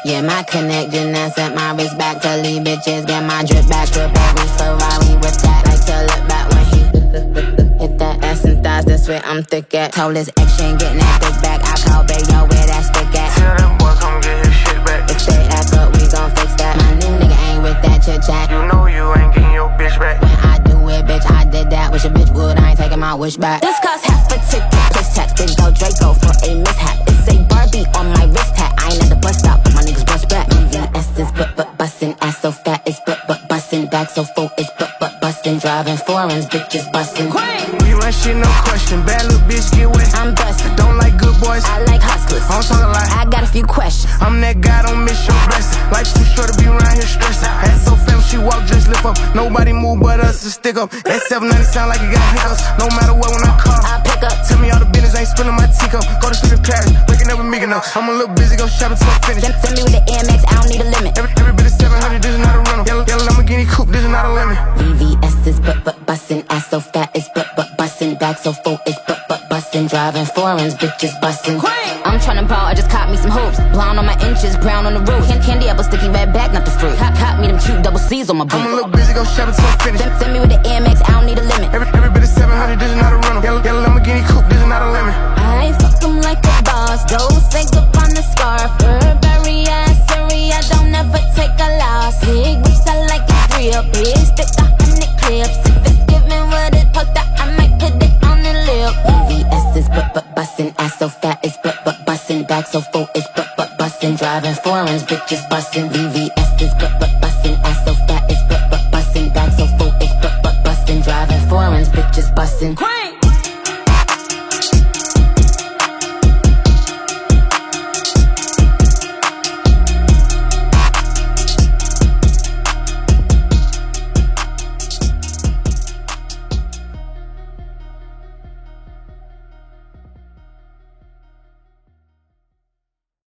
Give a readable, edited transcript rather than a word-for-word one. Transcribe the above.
Yeah, my connection and sent my wrist back to leave bitches. Get my drip back, drip every Ferrari with that. Like to look back when he hit that ass and thighs, that's where I'm thick at. Told his ex she ain't getting that dick back. I call Bayo where that stick at. Tell that boy come get his shit back. If they act up, we gon' fix that. My new nigga ain't with that chit chat. You know you ain't getting your bitch back. When I do it, bitch, I did that. Wish a bitch would, I ain't taking my wish back. This cost half a ticket, plus tax. Big go Draco for a mishap. It's a Barbie on my wrist hat. I ain't at the bus stop, but my niggas bust back. VVS is but bustin', ass so fat it's but bustin', back so full it's but bustin', driving foreigns, bitches bustin'. We run shit, no question. Bad little bitch, get wet. I'm bustin'. Don't like good boys, I like hustlers. I don't talk a lot. I got a few questions. I'm that guy, don't miss your blessing. Life's too short to be around here stressing. Ass so fat, she walk, just lift up. Nobody move but us to stick up. That 790 sound like it got hiccups. No matter what, when I call, I pick up. tell me all the business, ain't spilling my teacup. Go to sleep in Paris, waking up with me enough. I'm a little busy, go shopping till I'm finished. Send me with the AMX, I don't need a limit. Every bit of 700, this is not a rental. Yellow Lamborghini coupe, this is not a lemon. VVS is but bustin', ass so fat it's but bustin', back so full it's but bustin', driving foreigns, bitches bustin'. I'm tryna ball, I just caught me some hoops. Blonde on my inches, brown on the roof. Candy apple, sticky red back, not the fruit. Caught me them cute double C's on my boot. I'm a little busy, go shopping till I'm finished. Send me with the AMX, I don't need a limit. Every bit of 700, this is not a rental. Yellow Lamborghini coupe, this is not a lemon. I fuck 'em like a boss, don't say up on the scarf. Burberry ass, I don't ever take a loss. Big whips, I like it real. Big stick, 100 clips. If it's giving what it's supposed to, I might put it on the lip. VVS is but bustin', ass so fat it's but bustin', back so full it's but bustin', driving foreigns, bitches bustin'. VVS is but bustin', ass so fat it's but bustin', back so full it's but bustin', driving foreigns, bitches bustin'.